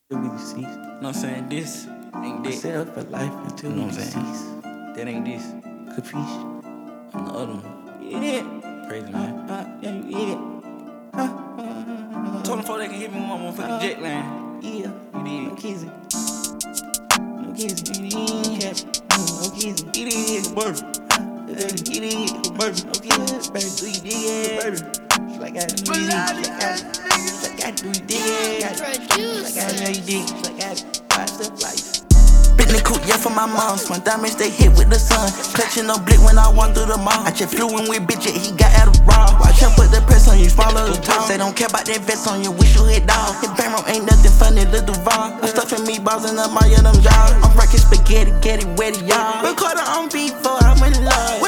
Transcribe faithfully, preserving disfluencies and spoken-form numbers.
Till we deceased. You know what I'm saying? This ain't I that. set up for life until You know we what I'm saying? deceased. That ain't this. Capiche? I'm the other one. You did. Crazy, man. Uh, uh, yeah, you did. Uh, uh, I told them before they can hit me with one motherfucking uh, jet line. Yeah, You did. no kizzy. No kizzy. You did. No kizzy. You did. Baby. You did. Baby. No kizzy. Baby, do you dig it? Baby. Like I do you dig it. Like I do you dig it. Like I know you dig it. Like I watch the flights. Bentley coupe, yeah, for my moms. My diamonds, they hit with the sun. Clutching no blick when I walk through the mall. I just flew in with bitch, yeah, he got out of raw. Watch him put the press on you, smaller the tall. They don't care about that vest on you, wish you hit dog. His bankroll ain't nothing funny, Lil Duval. I'm stuffing meatballs in the Maya, them jaws. I'm rocking spaghetti, get it wetty, y'all. Recorder on beat for I'm in love.